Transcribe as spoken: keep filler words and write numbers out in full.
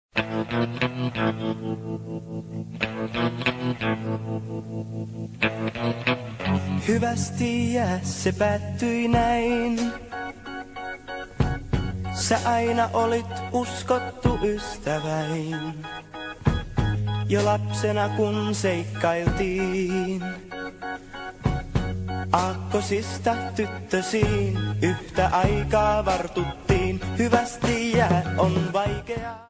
Hyvästi jää, se päättyi näin. Sä aina olit uskottu ystäväin. Jo lapsena kun seikkailtiin, aakkosista tyttösiin yhtä aikaa vartuttiin. Hyvästi jää, on vaikea.